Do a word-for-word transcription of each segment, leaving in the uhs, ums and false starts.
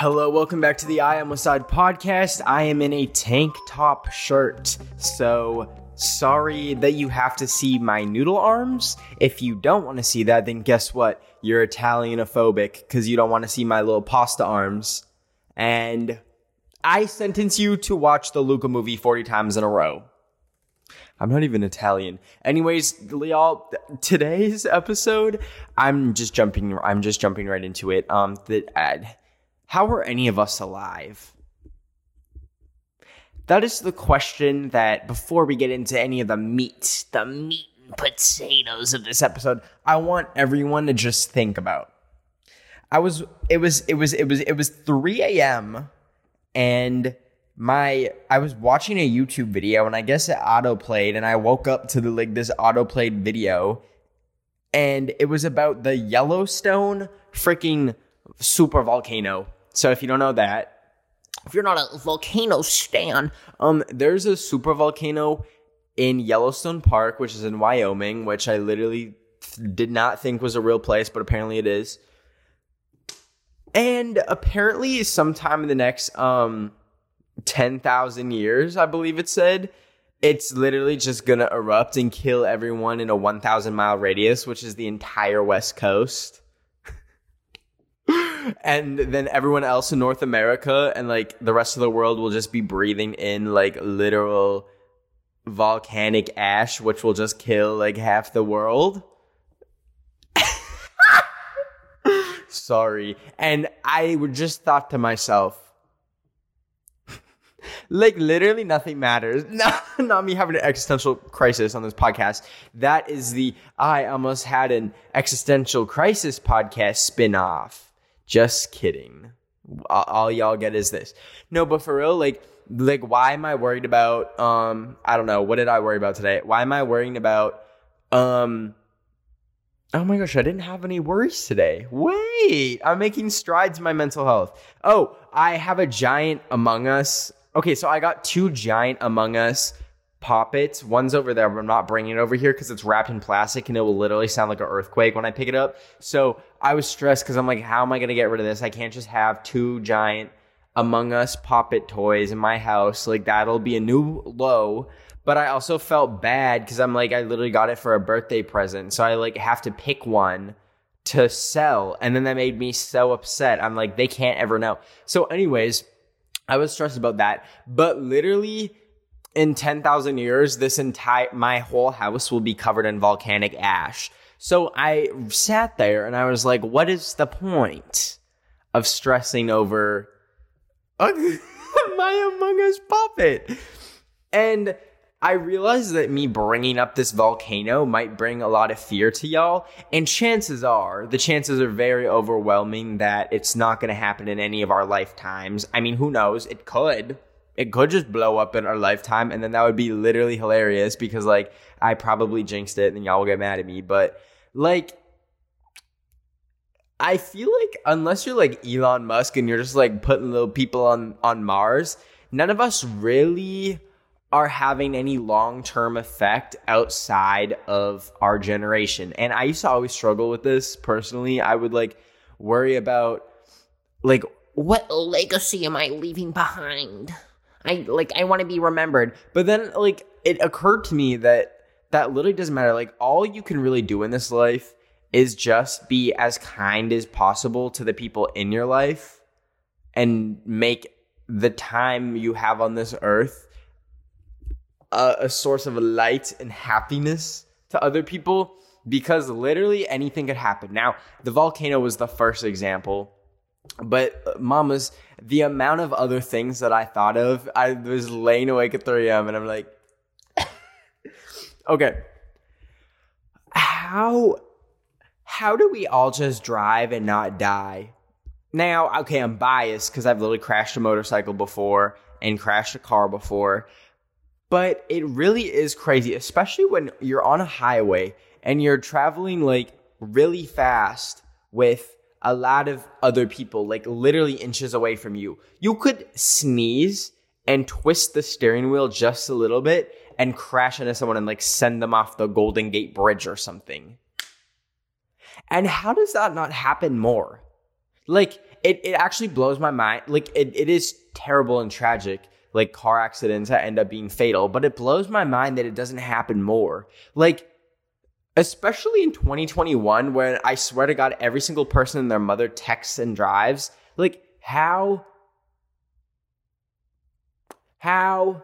Hello, welcome back to the I Am Wasad podcast. I am in a tank top shirt, so sorry that you have to see my noodle arms. If you don't want to see that, then guess what? You're Italianophobic because you don't want to see my little pasta arms. And I sentence you to watch the Luca movie forty times in a row. I'm not even Italian. Anyways, y'all, today's episode, I'm just jumping. I'm just jumping right into it. Um, that. Uh, How are any of us alive? That is the question that, before we get into any of the meat, the meat and potatoes of this episode, I want everyone to just think about. I was, it was, it was, it was, it was three a.m. and my, I was watching a YouTube video and I guess it auto-played and I woke up to the, like, this auto-played video and it was about the Yellowstone freaking super volcano. So if you don't know that, if you're not a volcano stan, um, there's a super volcano in Yellowstone Park, which is in Wyoming, which I literally did not think was a real place, but apparently it is. And apparently sometime in the next um ten thousand years, I believe it said, it's literally just going to erupt and kill everyone in a one thousand mile radius, which is the entire West Coast. And then everyone else in North America and, like, the rest of the world will just be breathing in, like, literal volcanic ash, which will just kill, like, half the world. Sorry. And I would just thought to myself, like, literally nothing matters. Not, not me having an existential crisis on this podcast. That is the I Almost Had an Existential Crisis podcast spinoff. Just kidding. All, all y'all get is this. No, but for real, like, like, why am I worried about, um, I don't know, what did I worry about today? Why am I worrying about, um, oh my gosh, I didn't have any worries today. Wait, I'm making strides in my mental health. Oh, I have a giant Among Us. Okay, so I got two giant Among Us Poppets. One's over there, but I'm not bringing it over here because it's wrapped in plastic and it will literally sound like an earthquake when I pick it up. So I was stressed because I'm like, how am I going to get rid of this? I can't just have two giant Among Us Poppet toys in my house. Like, that'll be a new low. But I also felt bad because I'm like, I literally got it for a birthday present. So I, like, have to pick one to sell. And then that made me so upset. I'm like, they can't ever know. So anyways, I was stressed about that. But literally, in ten thousand years, this entire, my whole house will be covered in volcanic ash. So I sat there and I was like, what is the point of stressing over my Among Us puppet? And I realized that me bringing up this volcano might bring a lot of fear to y'all. And chances are, the chances are very overwhelming that it's not going to happen in any of our lifetimes. I mean, who knows? It could. It could just blow up in our lifetime, and then that would be literally hilarious because, like, I probably jinxed it, and then y'all will get mad at me. But, like, I feel like unless you're, like, Elon Musk and you're just, like, putting little people on, on Mars, none of us really are having any long-term effect outside of our generation. And I used to always struggle with this personally. I would, like, worry about, like, what legacy am I leaving behind? I like I want to be remembered. But then, like, it occurred to me that that literally doesn't matter. Like, all you can really do in this life is just be as kind as possible to the people in your life and make the time you have on this earth a, a source of light and happiness to other people, because literally anything could happen. Now, the volcano was the first example. But, mamas, the amount of other things that I thought of, I was laying awake at three a.m. and I'm like, okay, how, how do we all just drive and not die? Now, okay, I'm biased because I've literally crashed a motorcycle before and crashed a car before, but it really is crazy, especially when you're on a highway and you're traveling, like, really fast with a lot of other people, like, literally inches away from you. You could sneeze and twist the steering wheel just a little bit and crash into someone and, like, send them off the Golden Gate Bridge or something. And how does that not happen more? Like, it, it actually blows my mind. Like, it, it is terrible and tragic, like car accidents that end up being fatal, but it blows my mind that it doesn't happen more. Like, especially in twenty twenty-one, when I swear to God, every single person and their mother texts and drives. Like, how, how,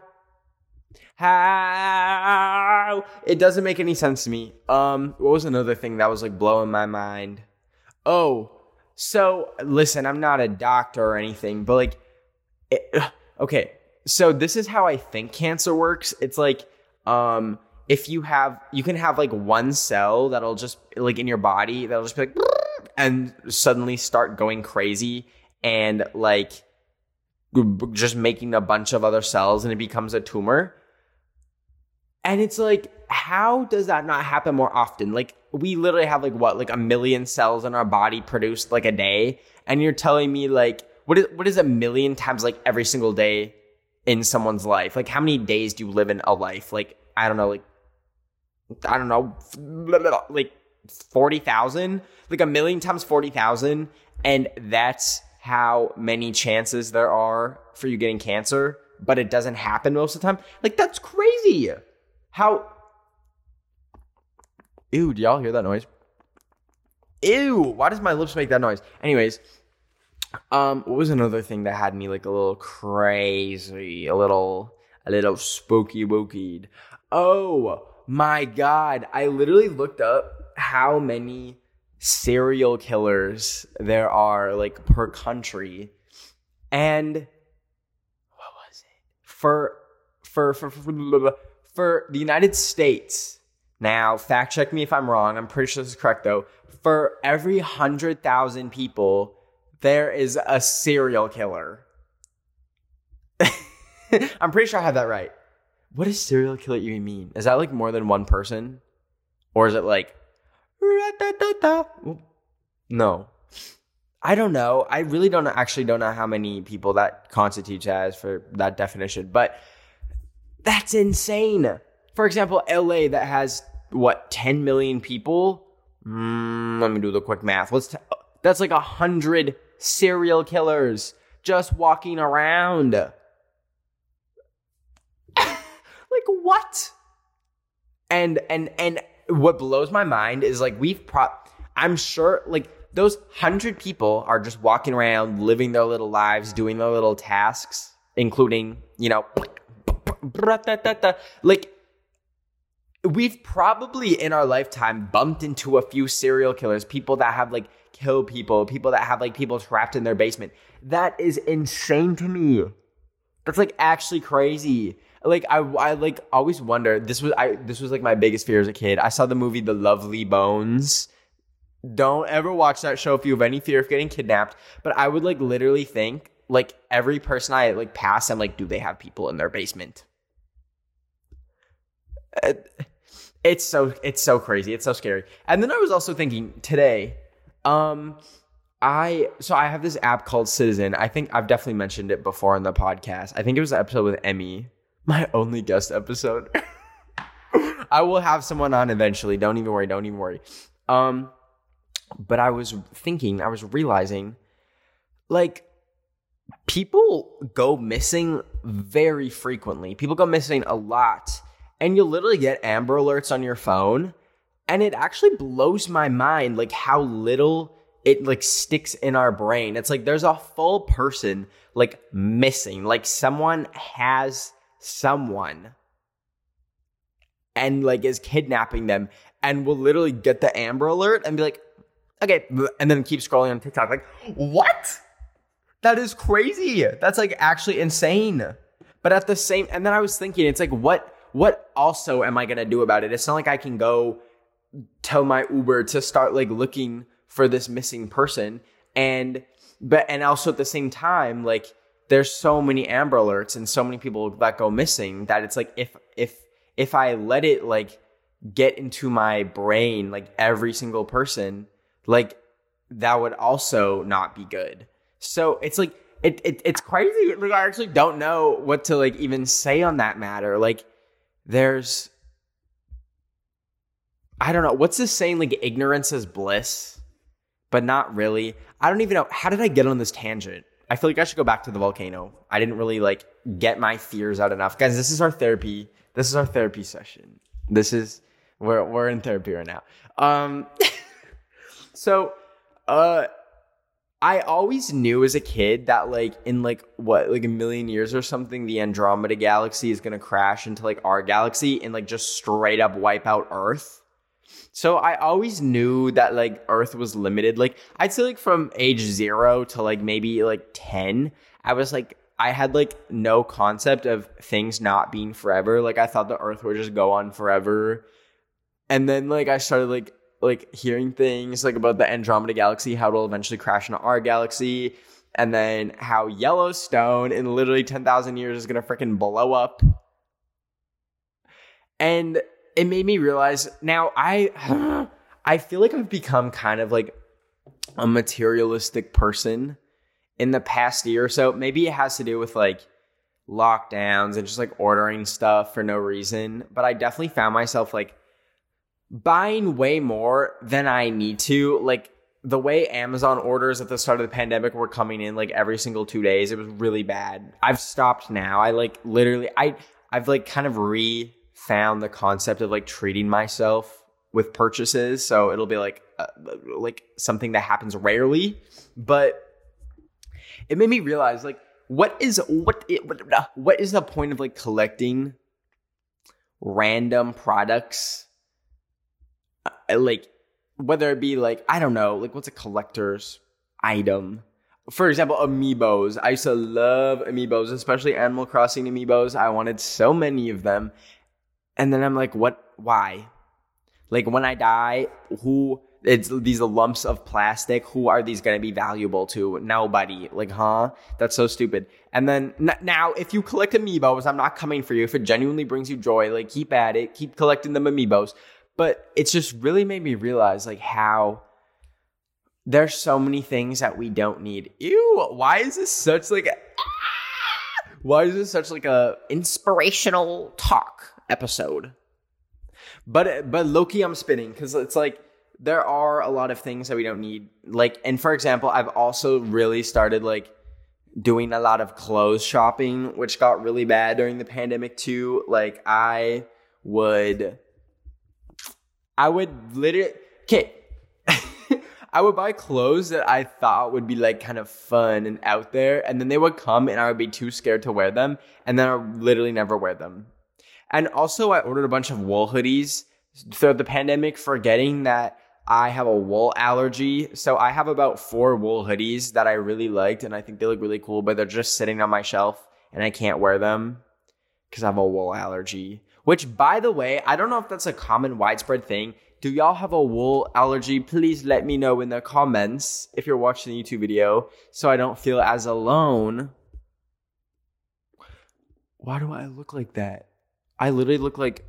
how, it doesn't make any sense to me. Um, what was another thing that was like blowing my mind? Oh, so listen, I'm not a doctor or anything, but like, it, okay. So this is how I think cancer works. It's like, um, if you have, you can have like one cell that'll just like in your body, that'll just be like, and suddenly start going crazy and like just making a bunch of other cells and it becomes a tumor. And it's like, how does that not happen more often? Like, we literally have like what, like a million cells in our body produced like a day. And you're telling me like, what is, what is a million times like every single day in someone's life? Like, how many days do you live in a life? Like, I don't know, like, I don't know, like forty thousand? Like a million times forty thousand. And that's how many chances there are for you getting cancer, but it doesn't happen most of the time. Like, that's crazy. How? Ew, do y'all hear that noise? Ew, why does my lips make that noise? Anyways, um, what was another thing that had me like a little crazy, a little, a little spooky wookied? Oh my God, I literally looked up how many serial killers there are like per country, and what was it for for for for, for the United States? Now, fact check me if I'm wrong. I'm pretty sure this is correct though. For every hundred thousand people, there is a serial killer. I'm pretty sure I have that right. What does serial killer even mean? Is that like more than one person, or is it like? No, I don't know. I really don't actually don't know how many people that constitutes as for that definition, but that's insane. For example, L A that has what, ten million people? Mm, let me do the quick math. Let's. T- that's like a hundred serial killers just walking around. Like what? And and and. What blows my mind is like we've pro- I'm sure like those hundred people are just walking around, living their little lives, doing their little tasks, including, you know, like we've probably in our lifetime bumped into a few serial killers, people that have like killed people, people that have like people trapped in their basement. That is insane to me. That's like actually crazy. Like I, I like always wonder. This was I. This was like my biggest fear as a kid. I saw the movie The Lovely Bones. Don't ever watch that show if you have any fear of getting kidnapped. But I would like literally think like every person I like pass, I'm like, do they have people in their basement? It's so it's so crazy. It's so scary. And then I was also thinking today. Um, I so I have this app called Citizen. I think I've definitely mentioned it before on the podcast. I think it was an episode with Emmy. My only guest episode. I will have someone on eventually. Don't even worry. Don't even worry. Um, but I was thinking, I was realizing, like, people go missing very frequently. People go missing a lot. And you'll literally get Amber Alerts on your phone. And it actually blows my mind, like, how little it, like, sticks in our brain. It's like there's a full person, like, missing. Like, someone has... someone and like is kidnapping them and will literally get the Amber Alert and be like, okay, and then keep scrolling on TikTok like, what? That is crazy. That's like actually insane. But at the same, and then I was thinking, it's like, what what also am I gonna do about it? It's not like I can go tell my Uber to start like looking for this missing person, and but and also at the same time, like, there's so many Amber Alerts and so many people that go missing that it's like if if if I let it like get into my brain, like every single person, like that would also not be good. So it's like it, it it's crazy. Like, I actually don't know what to like even say on that matter. Like there's I don't know, what's this saying, like ignorance is bliss? but not really. I don't even know. How did I get on this tangent? I feel like I should go back to the volcano. I didn't really like get my fears out enough. Guys, this is our therapy. This is our therapy session. This is, we're, we're in therapy right now. Um, so, uh, I always knew as a kid that like in like what, like a million years or something, the Andromeda galaxy is going to crash into like our galaxy and like just straight up wipe out Earth. So I always knew that like Earth was limited. Like I'd say like from age zero to like maybe like ten, I was like, I had like no concept of things not being forever. Like I thought the Earth would just go on forever. And then like I started like like hearing things like about the Andromeda galaxy, how it'll eventually crash into our galaxy. And then how Yellowstone in literally ten thousand years is going to freaking blow up. And it made me realize now I I feel like I've become kind of like a materialistic person in the past year or so. Maybe it has to do with like lockdowns and just like ordering stuff for no reason. But I definitely found myself like buying way more than I need to. Like the way Amazon orders at the start of the pandemic were coming in like every single two days. It was really bad. I've stopped now. I like literally, I, I've like kind of re found the concept of like treating myself with purchases. So it'll be like, uh, like something that happens rarely, but it made me realize like, what is, what, it, what is the point of like collecting random products? Uh, like whether it be like, I don't know, like what's a collector's item? For example, amiibos. I used to love amiibos, especially Animal Crossing amiibos. I wanted so many of them. And then I'm like, what? Why? Like when I die, who? It's these lumps of plastic. Who are these going to be valuable to? Nobody. Like, huh? That's so stupid. And then n- now, if you collect amiibos, I'm not coming for you. If it genuinely brings you joy, like keep at it. Keep collecting them amiibos. But it's just really made me realize like how there's so many things that we don't need. Ew, why is this such like a, why is this such like a inspirational talk episode? But but low-key I'm spinning because it's like there are a lot of things that we don't need. Like, and for example, I've also really started like doing a lot of clothes shopping, which got really bad during the pandemic too. Like I would I would literally okay. I would buy clothes that I thought would be like kind of fun and out there, and then they would come and I would be too scared to wear them, and then I would literally never wear them. And also I ordered a bunch of wool hoodies throughout the pandemic, forgetting that I have a wool allergy. So I have about four wool hoodies that I really liked, and I think they look really cool, but they're just sitting on my shelf and I can't wear them because I have a wool allergy. Which, by the way, I don't know if that's a common widespread thing. Do y'all have a wool allergy? Please let me know in the comments if you're watching the YouTube video so I don't feel as alone. Why do I look like that? I literally look like...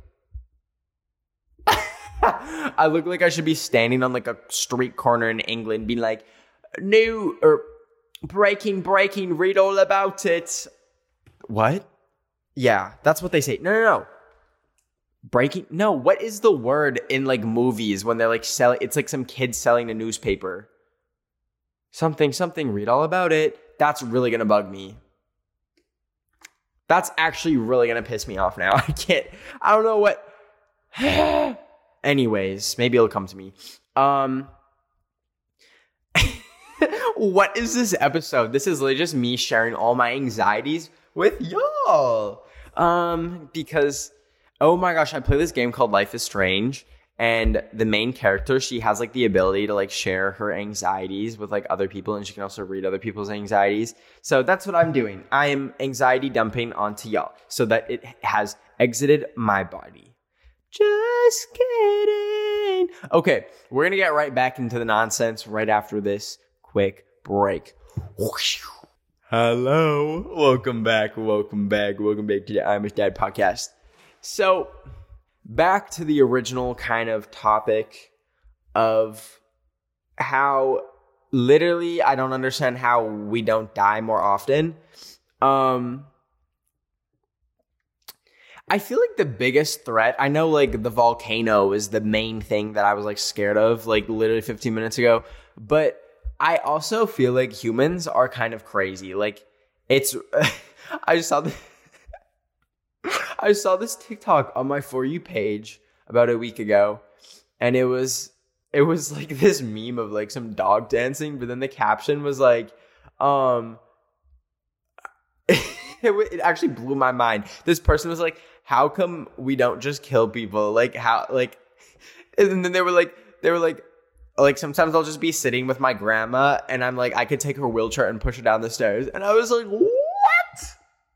I look like I should be standing on like a street corner in England being like, new, or breaking, breaking, read all about it. What? Yeah, that's what they say. No, no, no. Breaking? No, what is the word in like movies when they're like selling? It's like some kid selling a newspaper. Something, something, read all about it. That's really gonna bug me. That's actually really gonna piss me off now. I can't, I don't know what. Anyways, maybe it'll come to me. Um, what is this episode? This is literally just me sharing all my anxieties with y'all. Um, because, oh my gosh, I play this game called Life is Strange, and the main character, she has like the ability to like share her anxieties with like other people, and she can also read other people's anxieties. So that's what I'm doing. I am anxiety dumping onto y'all so that it has exited my body. Just kidding. Okay, we're going to get right back into the nonsense right after this quick break. Hello. Welcome back. Welcome back. Welcome back to the I'm His Dad podcast. So, back to the original kind of topic of how literally I don't understand how we don't die more often. Um... I feel like the biggest threat, I know like the volcano is the main thing that I was like scared of like literally fifteen minutes ago, but I also feel like humans are kind of crazy. Like it's, I saw this, I saw this TikTok on my For You page about a week ago, and it was, it was like this meme of like some dog dancing, but then the caption was like, um, it, it actually blew my mind. This person was like, how come we don't just kill people? Like how, like, and then they were like, they were like, like sometimes I'll just be sitting with my grandma and I'm like, I could take her wheelchair and push her down the stairs. And I was like, what?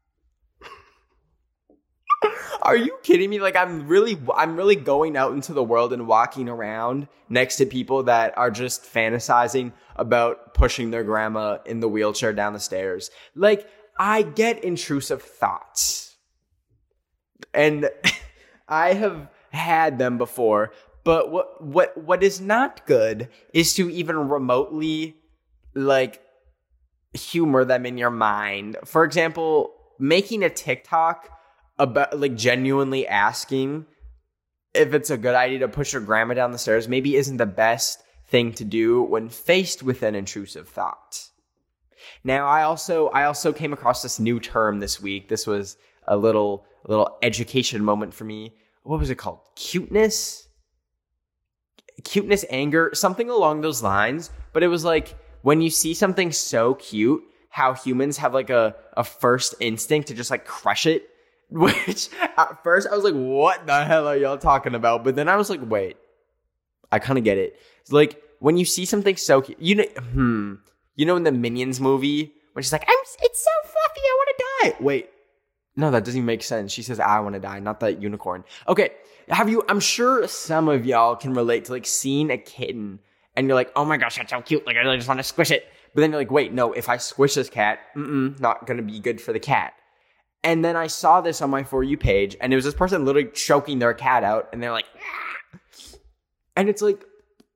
Are you kidding me? Like I'm really, I'm really going out into the world and walking around next to people that are just fantasizing about pushing their grandma in the wheelchair down the stairs. Like I get intrusive thoughts. And I have had them before, but what what what is not good is to even remotely like humor them in your mind. For example, making a TikTok about like genuinely asking if it's a good idea to push your grandma down the stairs maybe isn't the best thing to do when faced with an intrusive thought. Now, I also I also came across this new term this week. This was a little a little education moment for me. What was it called? Cuteness? Cuteness, anger, something along those lines. But it was like when you see something so cute, how humans have like a, a first instinct to just like crush it. Which at first I was like, what the hell are y'all talking about? But then I was like, wait, I kind of get it. It's like when you see something so cute, you know, hmm, you know in the Minions movie when she's like, I'm, it's so fluffy, I want to die. Wait. No, that doesn't even make sense. She says, I want to die, not that unicorn. Okay, have you, I'm sure some of y'all can relate to like seeing a kitten and you're like, oh my gosh, that's so cute. Like, I really just want to squish it. But then you're like, wait, no, if I squish this cat, mm-mm, not going to be good for the cat. And then I saw this on my For You page and it was this person literally choking their cat out and they're like, ah. And it's like,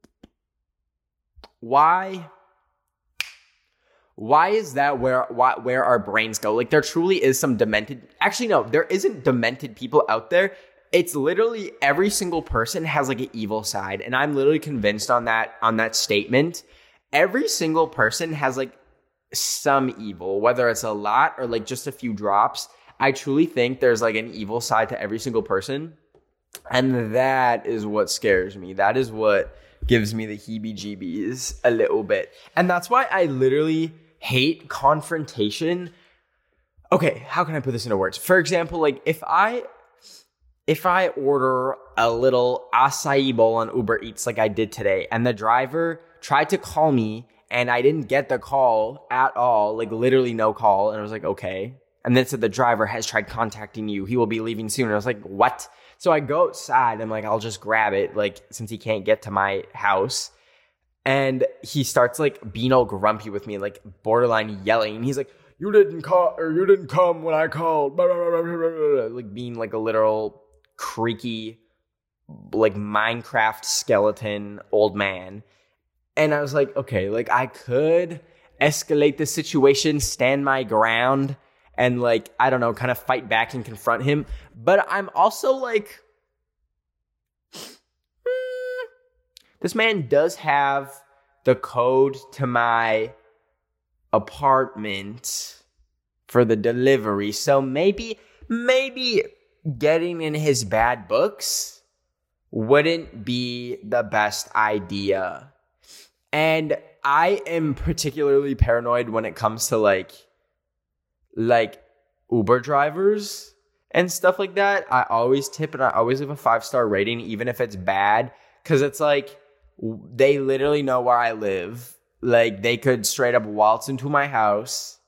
why? Why is that where why, where our brains go? Like there truly is some demented... Actually, no, there isn't demented people out there. It's literally every single person has like an evil side. And I'm literally convinced on that, on that statement. Every single person has like some evil, whether it's a lot or like just a few drops. I truly think there's like an evil side to every single person. And that is what scares me. That is what gives me the heebie-jeebies a little bit. And that's why I literally hate confrontation. Okay, how can I put this into words? For example, like if I if I order a little acai bowl on Uber Eats like I did today, and the driver tried to call me and I didn't get the call at all, like literally no call, and I was like, okay. And then it said the driver has tried contacting you. He will be leaving soon. And I was like, what? So I go outside. I'm like, I'll just grab it, like since he can't get to my house. And he starts like being all grumpy with me, like borderline yelling. And he's like, you didn't call, or you didn't come when I called. Like being like a literal creaky, like Minecraft skeleton old man. And I was like, okay, like I could escalate the situation, stand my ground, and like, I don't know, kind of fight back and confront him. But I'm also like, hmm, this man does have the code to my apartment for the delivery. So maybe, maybe getting in his bad books wouldn't be the best idea. And I am particularly paranoid when it comes to like, like Uber drivers and stuff like that. I always tip and I always leave a five-star rating, even if it's bad. Because it's like, they literally know where I live. Like, they could straight up waltz into my house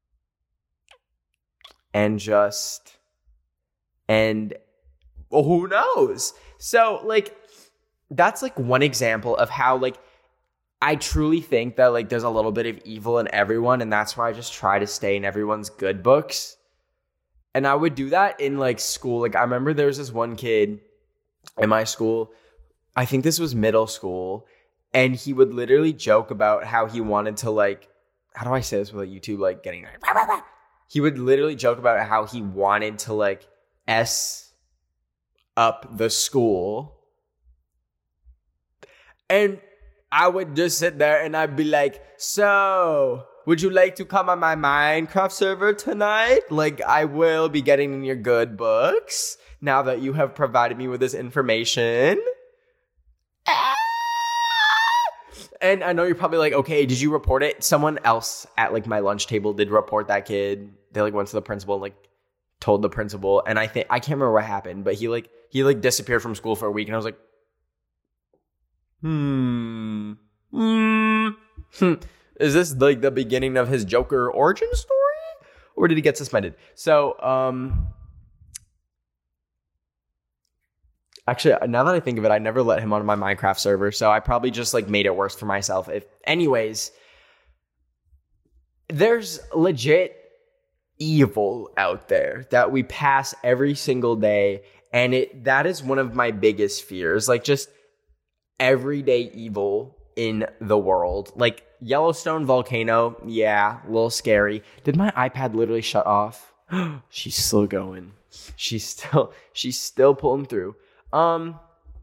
and just, and well, who knows? So, like, that's like one example of how, like, I truly think that, like, there's a little bit of evil in everyone, and that's why I just try to stay in everyone's good books. And I would do that in, like, school. Like, I remember there was this one kid in my school, I think this was middle school, and he would literally joke about how he wanted to, like, how do I say this without YouTube, like, getting... He would literally joke about how he wanted to, like, S up the school. And I would just sit there and I'd be like, so, would you like to come on my Minecraft server tonight? Like, I will be getting in your good books now that you have provided me with this information. And I know you're probably like, okay, did you report it? Someone else at like my lunch table did report that kid. They like went to the principal and like told the principal. And I think, I can't remember what happened, but he like, he like disappeared from school for a week. And I was like, hmm, hmm, hmm. Is this like the beginning of his Joker origin story? Or did he get suspended? So, um, actually, now that I think of it, I never let him on my Minecraft server, so I probably just like made it worse for myself. If, anyways, there's legit evil out there that we pass every single day, and it that is one of my biggest fears. Like just everyday evil in the world, like Yellowstone volcano. Yeah, a little scary. Did my iPad literally shut off? She's still going. She's still she's still pulling through. Um,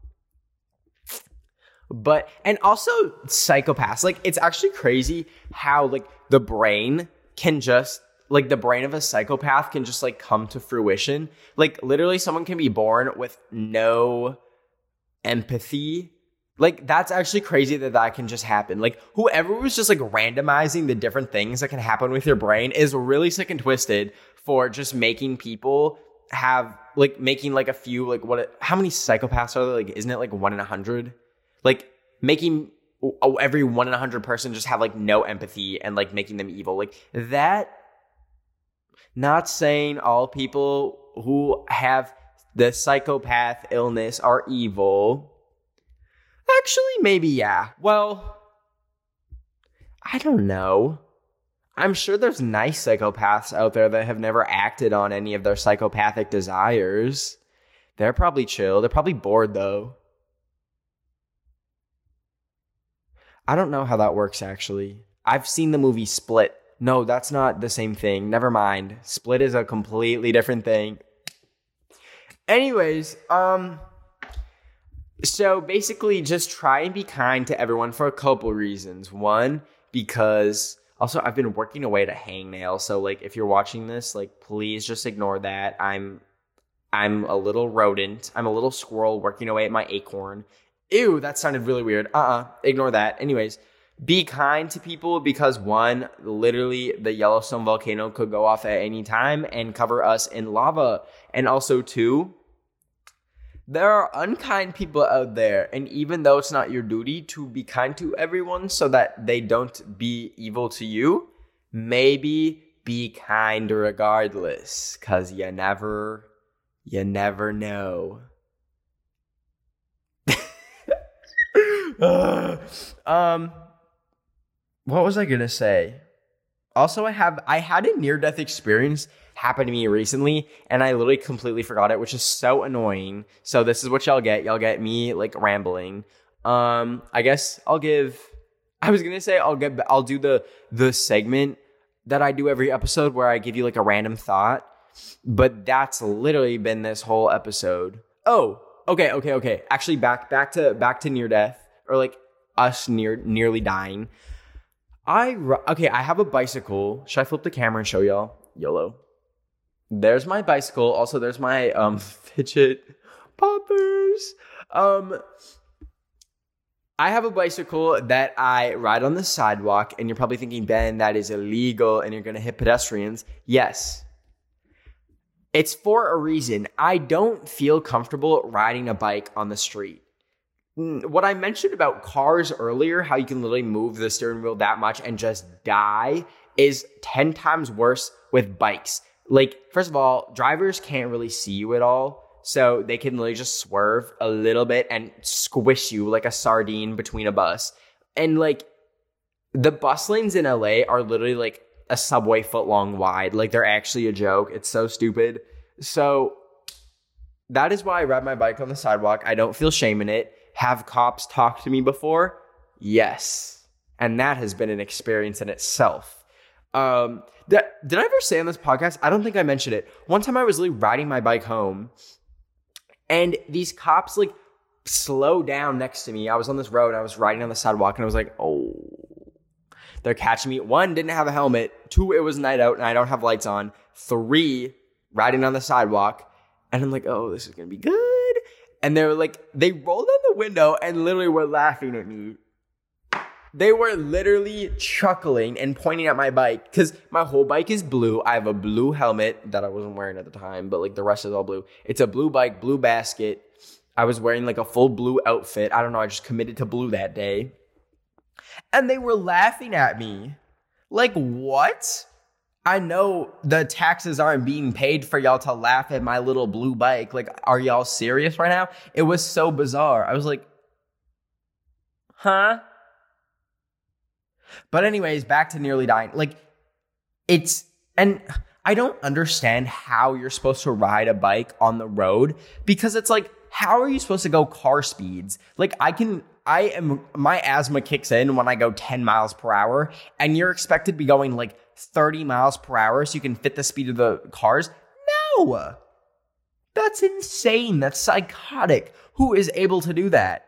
but, and also psychopaths, like, it's actually crazy how, like, the brain can just, like, the brain of a psychopath can just, like, come to fruition. Like, literally, someone can be born with no empathy. Like, that's actually crazy that that can just happen. Like, whoever was just, like, randomizing the different things that can happen with your brain is really sick and twisted for just making people have like making like a few like what how many psychopaths are there? Like isn't it like one in a hundred? Like making every one in a hundred person just have like no empathy and like making them evil. Like that, not saying all people who have the psychopath illness are evil. Actually, maybe yeah. Well, I don't know. I'm sure there's nice psychopaths out there that have never acted on any of their psychopathic desires. They're probably chill. They're probably bored, though. I don't know how that works, actually. I've seen the movie Split. No, that's not the same thing. Never mind. Split is a completely different thing. Anyways, um... so basically, just try and be kind to everyone for a couple reasons. One, because... also, I've been working away at a hangnail, so like if you're watching this, like please just ignore that. I'm I'm a little rodent. I'm a little squirrel working away at my acorn. Ew, that sounded really weird. Uh-uh, ignore that. Anyways, be kind to people because one, literally the Yellowstone volcano could go off at any time and cover us in lava. And also two, there are unkind people out there, and even though it's not your duty to be kind to everyone so that they don't be evil to you, maybe be kind regardless, because you never, you never know. um, what was I gonna say? Also, I have I had a near-death experience happened to me recently, and I literally completely forgot it, which is so annoying. So this is what y'all get. Y'all get me like rambling. Um, I guess I'll give. I was gonna say I'll get. I'll do the the segment that I do every episode where I give you like a random thought, but that's literally been this whole episode. Oh, okay, okay, okay. Actually, back back to back to near death or like us near nearly dying. I okay. I have a bicycle. Should I flip the camera and show y'all? YOLO. There's my bicycle. Also, there's my um fidget poppers. Um, I have a bicycle that I ride on the sidewalk, and you're probably thinking, Ben, that is illegal, and you're gonna hit pedestrians. Yes, it's for a reason. I don't feel comfortable riding a bike on the street. What I mentioned about cars earlier, how you can literally move the steering wheel that much and just die, is ten times worse with bikes. Like, first of all, drivers can't really see you at all. So they can literally just swerve a little bit and squish you like a sardine between a bus. And like, the bus lanes in L A are literally like a subway foot long wide. Like, they're actually a joke. It's so stupid. So that is why I ride my bike on the sidewalk. I don't feel shame in it. Have cops talk to me before? Yes. And that has been an experience in itself. Um, did, did I ever say on this podcast? I don't think I mentioned it. One time I was literally riding my bike home, and these cops like slowed down next to me. I was on this road, and I was riding on the sidewalk, and I was like, oh, they're catching me. One, didn't have a helmet. Two, it was night out, and I don't have lights on. Three, riding on the sidewalk, and I'm like, oh, this is gonna be good. And they were like, they rolled down the window and literally were laughing at me. They were literally chuckling and pointing at my bike because my whole bike is blue. I have a blue helmet that I wasn't wearing at the time, but like the rest is all blue. It's a blue bike, blue basket. I was wearing like a full blue outfit. I don't know. I just committed to blue that day. And they were laughing at me. Like, what? I know the taxes aren't being paid for y'all to laugh at my little blue bike. Like, are y'all serious right now? It was so bizarre. I was like, huh? But anyways, back to nearly dying. Like, it's, and I don't understand how you're supposed to ride a bike on the road because it's like, how are you supposed to go car speeds? Like, I can, I am, my asthma kicks in when I go ten miles per hour, and you're expected to be going like thirty miles per hour so you can fit the speed of the cars? No! That's insane. That's psychotic. Who is able to do that?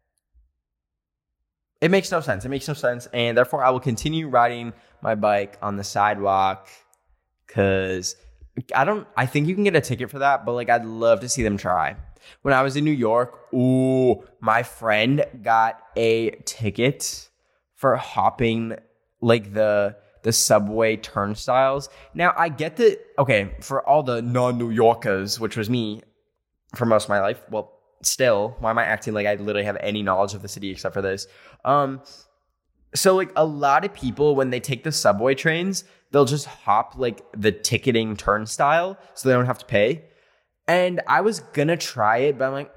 It makes no sense. It makes no sense. And therefore, I will continue riding my bike on the sidewalk because I don't, I think you can get a ticket for that, but like, I'd love to see them try. When I was in New York, ooh, my friend got a ticket for hopping like the the subway turnstiles. Now, I get that, okay, for all the non-New Yorkers, which was me for most of my life, well, still, why am I acting like I literally have any knowledge of the city except for this? Um, so, like, a lot of people, when they take the subway trains, they'll just hop, like, the ticketing turnstile so they don't have to pay. And I was gonna try it, but I'm like,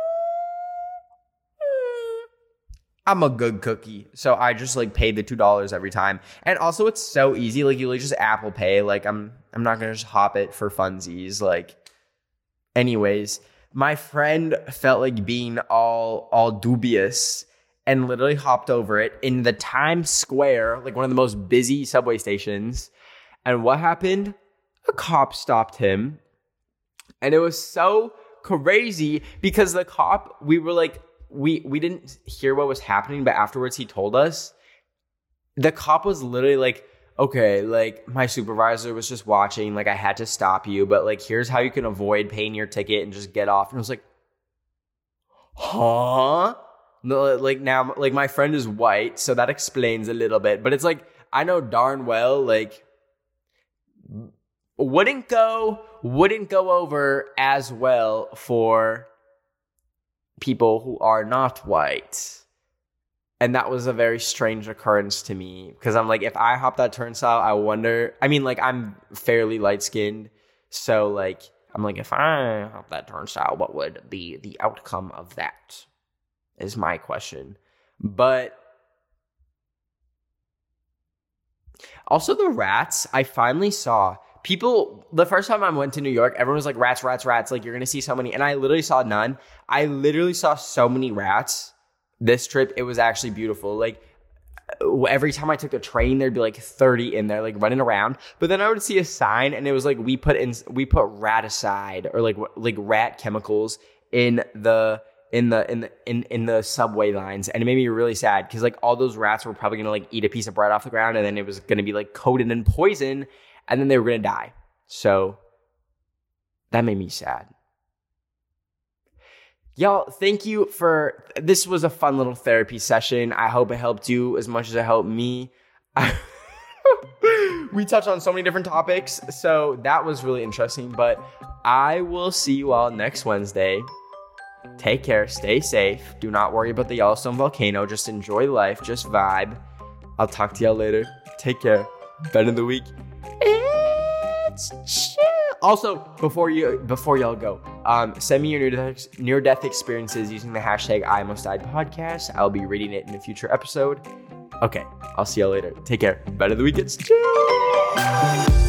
I'm a good cookie. So I just like paid the two dollars every time. And also it's so easy. Like you like just Apple Pay. Like I'm I'm not going to just hop it for funsies. Like anyways, my friend felt like being all all dubious and literally hopped over it in the Times Square, like one of the most busy subway stations. And what happened? A cop stopped him. And it was so crazy because the cop, we were like, We we didn't hear what was happening, but afterwards he told us. The cop was literally like, okay, like my supervisor was just watching, like I had to stop you, but like here's how you can avoid paying your ticket and just get off. And I was like, huh? No, like now, like my friend is white, so that explains a little bit. But it's like, I know darn well, like wouldn't go, wouldn't go over as well for people who are not white. And that was a very strange occurrence to me because I'm like, if I hop that turnstile, I wonder, I mean, like I'm fairly light skinned. So like, I'm like, if I hop that turnstile, what would be the outcome of that is my question. But also the rats, I finally saw people, the first time I went to New York, everyone was like, rats, rats, rats. Like, you're going to see so many. And I literally saw none. I literally saw so many rats this trip. It was actually beautiful. Like, every time I took a train, there'd be like thirty in there, like running around. But then I would see a sign and it was like, we put in, we put raticide or like, like rat chemicals in the, in the, in the, in, in the subway lines. And it made me really sad because like all those rats were probably going to like eat a piece of bread off the ground. And then it was going to be like coated in poison. And then they were going to die. So that made me sad. Y'all, thank you for, this was a fun little therapy session. I hope it helped you as much as it helped me. We touched on so many different topics. So that was really interesting. But I will see you all next Wednesday. Take care. Stay safe. Do not worry about the Yellowstone volcano. Just enjoy life. Just vibe. I'll talk to y'all later. Take care. Bet of the week. It's chill. Also, before you before y'all go, um, send me your near death, near death experiences using the hashtag I Almost Died podcast. I'll be reading it in a future episode. Okay, I'll see y'all later. Take care. Bet of the week. It's chill.